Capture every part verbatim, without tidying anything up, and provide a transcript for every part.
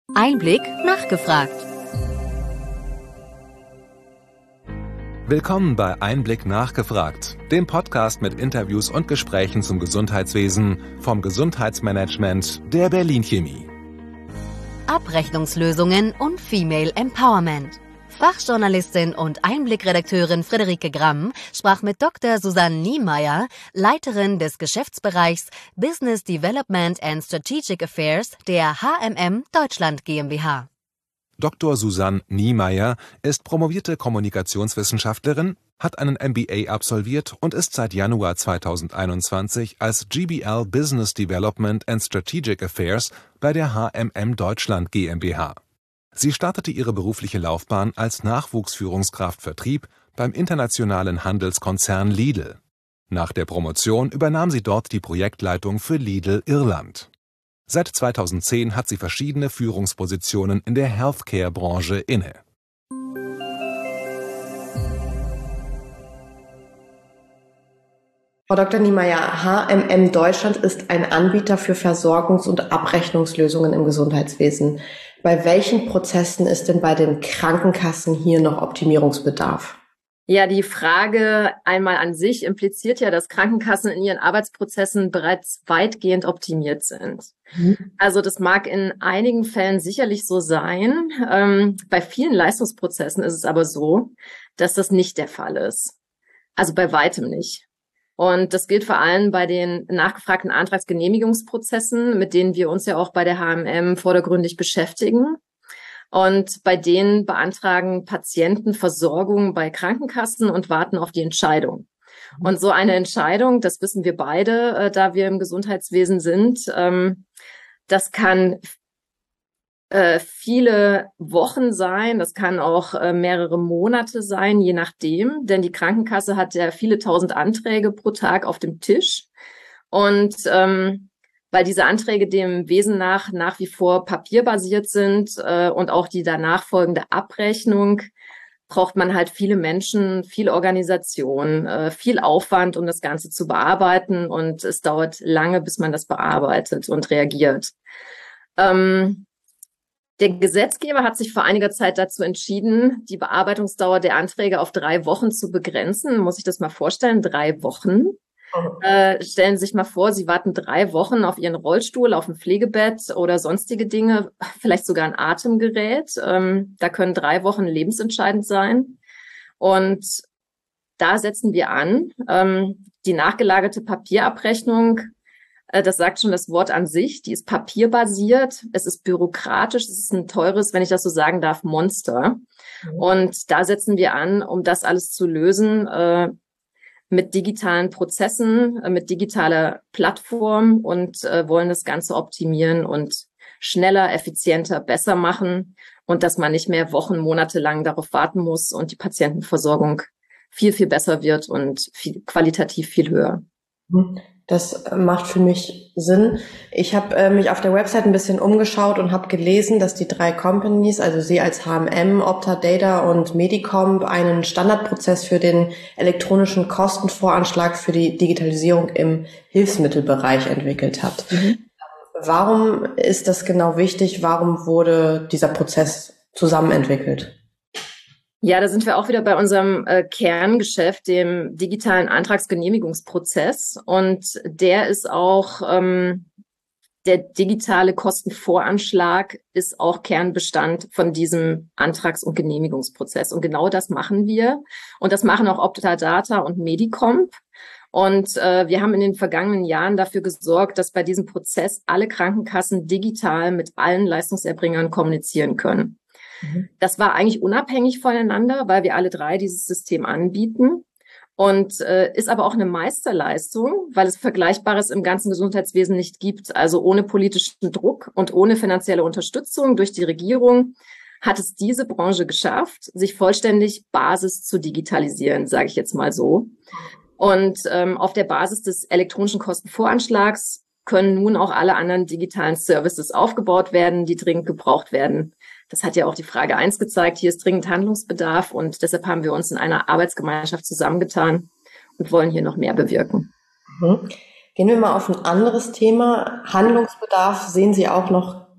Einblick nachgefragt. Willkommen bei Einblick nachgefragt, dem Podcast mit Interviews und Gesprächen zum Gesundheitswesen vom Gesundheitsmanagement der Berlin Chemie. Abrechnungslösungen und Female Empowerment. Fachjournalistin und Einblick-Redakteurin Friederike Gramm sprach mit Doktor Susanne Niemeyer, Leiterin des Geschäftsbereichs Business Development and Strategic Affairs der H M M Deutschland GmbH. Doktor Susanne Niemeyer ist promovierte Kommunikationswissenschaftlerin, hat einen M B A absolviert und ist seit Januar zweitausendeinundzwanzig als G B L Business Development and Strategic Affairs bei der H M M Deutschland GmbH. Sie startete ihre berufliche Laufbahn als Nachwuchsführungskraft Vertrieb beim internationalen Handelskonzern Lidl. Nach der Promotion übernahm sie dort die Projektleitung für Lidl Irland. Seit zweitausendzehn hat sie verschiedene Führungspositionen in der Healthcare-Branche inne. Frau Doktor Niemeyer, H M M Deutschland ist ein Anbieter für Versorgungs- und Abrechnungslösungen im Gesundheitswesen. Bei welchen Prozessen ist denn bei den Krankenkassen hier noch Optimierungsbedarf? Ja, die Frage einmal an sich impliziert ja, dass Krankenkassen in ihren Arbeitsprozessen bereits weitgehend optimiert sind. Mhm. Also das mag in einigen Fällen sicherlich so sein. Ähm, bei vielen Leistungsprozessen ist es aber so, dass das nicht der Fall ist. Also bei weitem nicht. Und das gilt vor allem bei den nachgefragten Antragsgenehmigungsprozessen, mit denen wir uns ja auch bei der H M M vordergründig beschäftigen. Und bei denen beantragen Patienten Versorgung bei Krankenkassen und warten auf die Entscheidung. Und so eine Entscheidung, das wissen wir beide, äh, da wir im Gesundheitswesen sind, ähm, das kann äh, viele Wochen sein, das kann auch äh, mehrere Monate sein, je nachdem. Denn die Krankenkasse hat ja viele tausend Anträge pro Tag auf dem Tisch. Und ähm, weil diese Anträge dem Wesen nach nach wie vor papierbasiert sind äh, und auch die danach folgende Abrechnung, braucht man halt viele Menschen, viel Organisation, äh, viel Aufwand, um das Ganze zu bearbeiten. Und es dauert lange, bis man das bearbeitet und reagiert. Ähm, Der Gesetzgeber hat sich vor einiger Zeit dazu entschieden, die Bearbeitungsdauer der Anträge auf drei Wochen zu begrenzen. Muss ich das mal vorstellen? Drei Wochen. Oh. Äh, stellen Sie sich mal vor, Sie warten drei Wochen auf Ihren Rollstuhl, auf ein Pflegebett oder sonstige Dinge, vielleicht sogar ein Atemgerät. Ähm, da können drei Wochen lebensentscheidend sein. Und da setzen wir an. Ähm, die nachgelagerte Papierabrechnung, das sagt schon das Wort an sich, die ist papierbasiert, es ist bürokratisch, es ist ein teures, wenn ich das so sagen darf, Monster. Mhm. Und da setzen wir an, um das alles zu lösen, äh, mit digitalen Prozessen, äh, mit digitaler Plattform und äh, wollen das Ganze optimieren und schneller, effizienter, besser machen und dass man nicht mehr Wochen, Monate lang darauf warten muss und die Patientenversorgung viel, viel besser wird und viel, qualitativ viel höher. Mhm. Das macht für mich Sinn. Ich habe äh, mich auf der Website ein bisschen umgeschaut und habe gelesen, dass die drei Companies, also Sie als H M M, Optadata und Medicomp, einen Standardprozess für den elektronischen Kostenvoranschlag für die Digitalisierung im Hilfsmittelbereich entwickelt hat. Mhm. Warum ist das genau wichtig? Warum wurde dieser Prozess zusammen entwickelt? Ja, da sind wir auch wieder bei unserem äh, Kerngeschäft, dem digitalen Antragsgenehmigungsprozess. Und der ist auch, ähm, der digitale Kostenvoranschlag ist auch Kernbestand von diesem Antrags- und Genehmigungsprozess. Und genau das machen wir. Und das machen auch Optadata und Medicomp. Und äh, wir haben in den vergangenen Jahren dafür gesorgt, dass bei diesem Prozess alle Krankenkassen digital mit allen Leistungserbringern kommunizieren können. Das war eigentlich unabhängig voneinander, weil wir alle drei dieses System anbieten und äh, ist aber auch eine Meisterleistung, weil es Vergleichbares im ganzen Gesundheitswesen nicht gibt. Also ohne politischen Druck und ohne finanzielle Unterstützung durch die Regierung hat es diese Branche geschafft, sich vollständig Basis zu digitalisieren, sage ich jetzt mal so. Und ähm, auf der Basis des elektronischen Kostenvoranschlags können nun auch alle anderen digitalen Services aufgebaut werden, die dringend gebraucht werden. Das hat ja auch die Frage eins gezeigt. Hier ist dringend Handlungsbedarf und deshalb haben wir uns in einer Arbeitsgemeinschaft zusammengetan und wollen hier noch mehr bewirken. Mhm. Gehen wir mal auf ein anderes Thema. Handlungsbedarf sehen Sie auch noch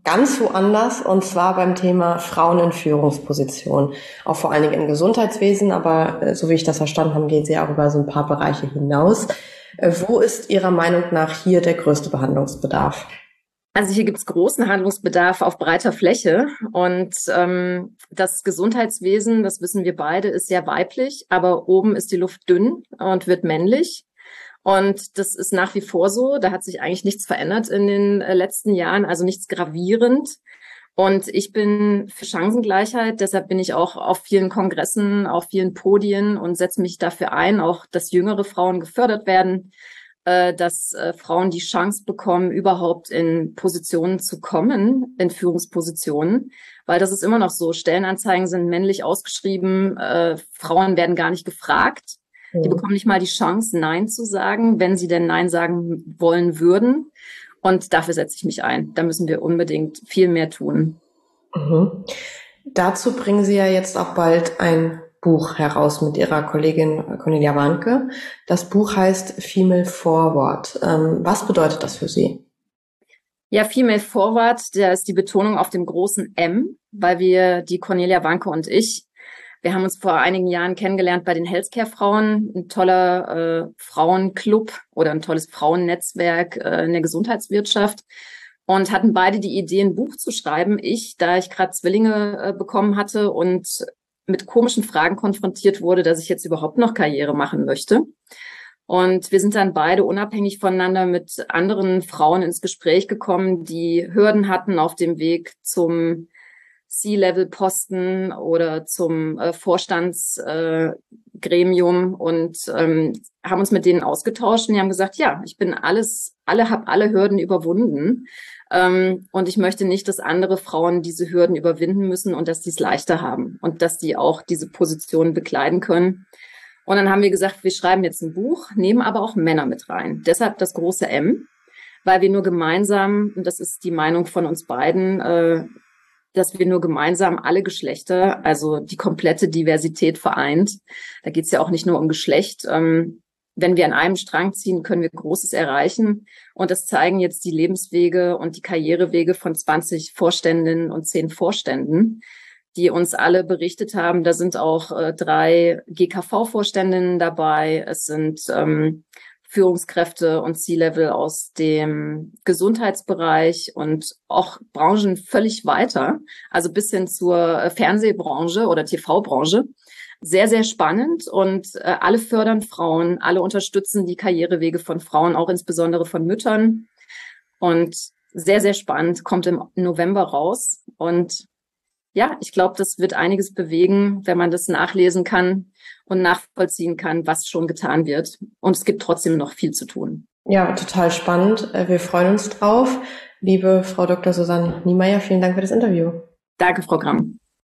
ganz woanders, und zwar beim Thema Frauen in Führungspositionen. Auch vor allen Dingen im Gesundheitswesen, aber äh, so wie ich das verstanden habe, geht sie auch über so ein paar Bereiche hinaus. Äh, wo ist Ihrer Meinung nach hier der größte Behandlungsbedarf? Also hier gibt's großen Handlungsbedarf auf breiter Fläche, und ähm, das Gesundheitswesen, das wissen wir beide, ist sehr weiblich, aber oben ist die Luft dünn und wird männlich. Und das ist nach wie vor so. Da hat sich eigentlich nichts verändert in den äh, letzten Jahren, also nichts gravierend. Und ich bin für Chancengleichheit, deshalb bin ich auch auf vielen Kongressen, auf vielen Podien und setze mich dafür ein, auch dass jüngere Frauen gefördert werden, äh, dass äh, Frauen die Chance bekommen, überhaupt in Positionen zu kommen, in Führungspositionen. Weil das ist immer noch so, Stellenanzeigen sind männlich ausgeschrieben, äh, Frauen werden gar nicht gefragt. Die bekommen nicht mal die Chance, Nein zu sagen, wenn sie denn Nein sagen wollen würden. Und dafür setze ich mich ein. Da müssen wir unbedingt viel mehr tun. Mhm. Dazu bringen Sie ja jetzt auch bald ein Buch heraus mit Ihrer Kollegin Cornelia Warnke. Das Buch heißt Female Forward. Ähm, was bedeutet das für Sie? Ja, Female Forward, da ist die Betonung auf dem großen M, weil wir, die Cornelia Warnke und ich, wir haben uns vor einigen Jahren kennengelernt bei den Healthcare-Frauen, ein toller äh, Frauenclub oder ein tolles Frauennetzwerk äh, in der Gesundheitswirtschaft, und hatten beide die Idee, ein Buch zu schreiben. Ich, da ich gerade Zwillinge äh, bekommen hatte und mit komischen Fragen konfrontiert wurde, dass ich jetzt überhaupt noch Karriere machen möchte. Und wir sind dann beide unabhängig voneinander mit anderen Frauen ins Gespräch gekommen, die Hürden hatten auf dem Weg zum C-Level-Posten oder zum äh, Vorstandsgremium äh, und ähm, haben uns mit denen ausgetauscht, und die haben gesagt, ja, ich bin alles, alle habe alle Hürden überwunden, ähm, und ich möchte nicht, dass andere Frauen diese Hürden überwinden müssen und dass die es leichter haben und dass die auch diese Positionen bekleiden können. Und dann haben wir gesagt, wir schreiben jetzt ein Buch, nehmen aber auch Männer mit rein. Deshalb das große M, weil wir nur gemeinsam, und das ist die Meinung von uns beiden, äh, dass wir nur gemeinsam alle Geschlechter, also die komplette Diversität vereint. Da geht es ja auch nicht nur um Geschlecht. Ähm, wenn wir an einem Strang ziehen, können wir Großes erreichen. Und das zeigen jetzt die Lebenswege und die Karrierewege von zwanzig Vorständinnen und zehn Vorständen, die uns alle berichtet haben. Da sind auch äh, drei G K V-Vorständinnen dabei. Es sind ähm, Führungskräfte und C-Level aus dem Gesundheitsbereich und auch Branchen völlig weiter, also bis hin zur Fernsehbranche oder T V-Branche. Sehr, sehr spannend, und äh, alle fördern Frauen, alle unterstützen die Karrierewege von Frauen, auch insbesondere von Müttern. Und sehr, sehr spannend, kommt im November raus. Und ja, ich glaube, das wird einiges bewegen, wenn man das nachlesen kann und nachvollziehen kann, was schon getan wird. Und es gibt trotzdem noch viel zu tun. Ja, total spannend. Wir freuen uns drauf. Liebe Frau Doktor Susanne Niemeyer, vielen Dank für das Interview. Danke, Frau Gramm.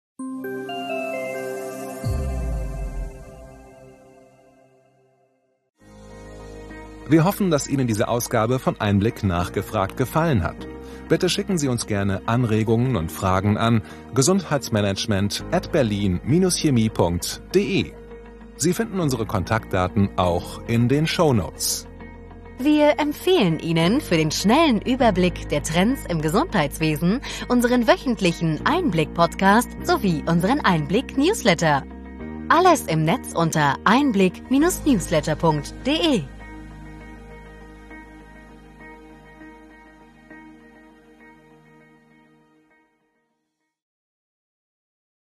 Wir hoffen, dass Ihnen diese Ausgabe von Einblick nachgefragt gefallen hat. Bitte schicken Sie uns gerne Anregungen und Fragen an gesundheitsmanagement at berlin dash chemie punkt de. Sie finden unsere Kontaktdaten auch in den Shownotes. Wir empfehlen Ihnen für den schnellen Überblick der Trends im Gesundheitswesen unseren wöchentlichen Einblick-Podcast sowie unseren Einblick-Newsletter. Alles im Netz unter einblick Bindestrich newsletter punkt de.